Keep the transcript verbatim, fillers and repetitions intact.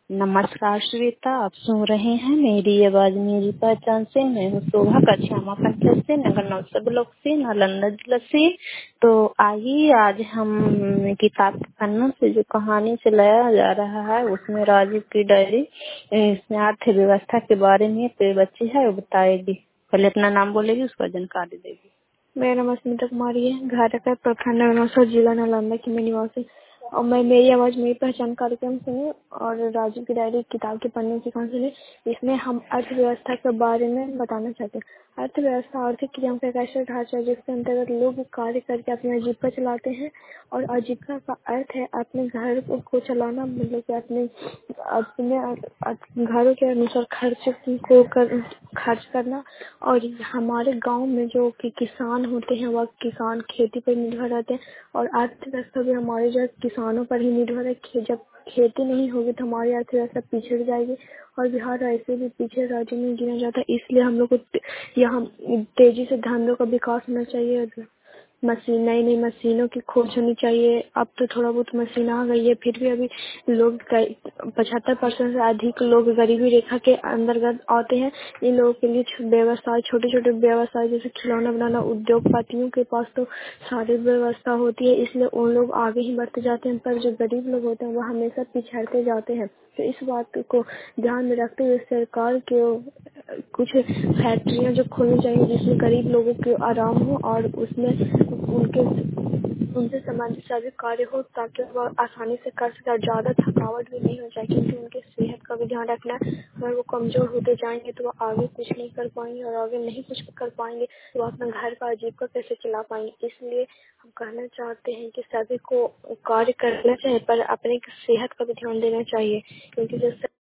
नमस्कार श्वेता, आप सुन रहे हैं मेरी आवाज मेरी पहचान से। मैं हूँ शोभा, कक्षा पंचायत से, नगर नौसा ब्लॉक से, नालंदा जिला से। तो आइए आज हम किताब के पन्नों से जो कहानी चलाया जा रहा है उसमें राजीव की डायरी, इसमें अर्थव्यवस्था के बारे में तो बच्ची है वो बताएगी। पहले अपना नाम बोलेगी, उसका जानकारी देगी। मेरा नाम स्मिता कुमारी है। घर का प्रखंड नगर जिला नालंदा की मैं निवासी और मैं मेरी आवाज मेरी पहचान कार्यक्रम सुने और राजीव की डायरी किताब के पन्ने की कहानी सुने। इसमें हम अर्थव्यवस्था के बारे में बताना चाहते हैं। अर्थव्यवस्था आर्थिक क्रियाओं का एक ऐसा ढांचा है जिसके अंतर्गत लोग कार्य करके अपनी आजीविका चलाते हैं और आजीविका का अर्थ है अपने घर को चलाना, मतलब कि अपने अपने घरों के अनुसार खर्च को कर, खर्च करना। और हमारे गांव में जो कि किसान होते हैं वह किसान खेती पर निर्भर रहते हैं और अर्थव्यवस्था भी हमारे जो किसानों पर ही निर्भर है। जब खेती नहीं होगी तो हमारी अर्थव्यवस्था पिछड़ जाएगी और बिहार ऐसे भी पीछे राज्य में गिना जाता है। इसलिए हम लोग को यहाँ तेजी से धंधों का विकास होना चाहिए। मशीन नई नई मशीनों की खोज होनी चाहिए। अब तो थोड़ा बहुत मशीन आ गई है, फिर भी अभी लोग पचहत्तर परसेंट से अधिक लोग गरीबी रेखा के अंतर्गत आते हैं। इन लोगों के लिए व्यवसाय, छोटे छोटे व्यवसाय जैसे खिलौना बनाना, उद्योगपतियों के पास तो सारी व्यवस्था होती है, इसलिए उन लोग आगे ही बढ़ते जाते हैं। पर जो गरीब लोग होते हैं वह हमेशा पिछड़ते जाते हैं। तो इस बात को ध्यान में रखते हुए सरकार के कुछ फैक्ट्रियां जो खोलनी चाहिए जिसमें गरीब लोगों को आराम हो और उसमें उनके उनसे संबंधित सभी कार्य हो ताकि वह आसानी से कर सके और ज्यादा थकावट भी नहीं हो जाए, क्योंकि उनके सेहत का भी ध्यान रखना है। अगर वो कमजोर होते जाएंगे तो वो आगे कुछ नहीं कर पाएंगे और आगे नहीं कुछ कर पाएंगे तो वो अपना घर का आजीविका कैसे चला पाएंगे। इसलिए हम कहना चाहते हैं कि सभी को कार्य करना चाहिए पर अपने सेहत का भी ध्यान देना चाहिए, क्योंकि जैसे